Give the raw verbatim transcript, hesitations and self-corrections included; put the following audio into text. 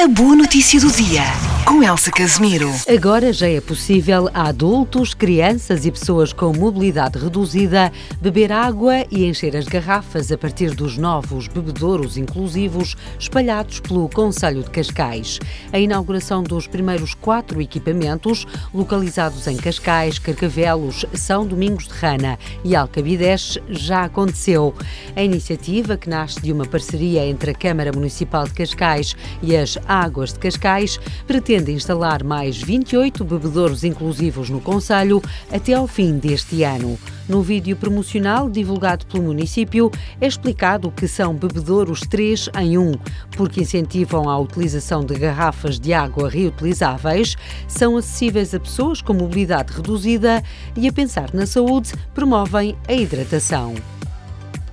A boa notícia do dia, com Elsa Casimiro. Agora já é possível a adultos, crianças e pessoas com mobilidade reduzida beber água e encher as garrafas a partir dos novos bebedouros inclusivos espalhados pelo Concelho de Cascais. A inauguração dos primeiros quatro equipamentos, localizados em Cascais, Carcavelos, São Domingos de Rana e Alcabides, já aconteceu. A iniciativa, que nasce de uma parceria entre a Câmara Municipal de Cascais e as Águas de Cascais, pretende instalar mais vinte e oito bebedouros inclusivos no concelho até ao fim deste ano. No vídeo promocional divulgado pelo município, é explicado que são bebedouros três em um, porque incentivam a utilização de garrafas de água reutilizáveis, são acessíveis a pessoas com mobilidade reduzida e, a pensar na saúde, promovem a hidratação.